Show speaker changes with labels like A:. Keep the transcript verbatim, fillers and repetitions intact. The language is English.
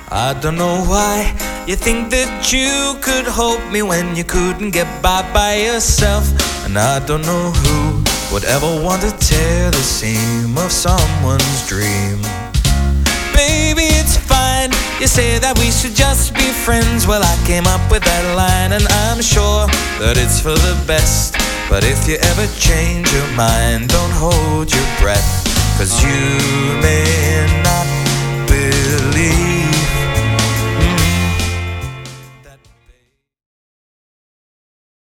A: I don't know why you think that you could hold me when you couldn't get by by yourself. And I don't know who would ever want to tear the seam of someone's dream. Baby, it's fine. You say that we should just be friends. Well, I came up with that line, and I'm sure that it's for the best. But if you ever change your mind, don't hold your breath, 'cause you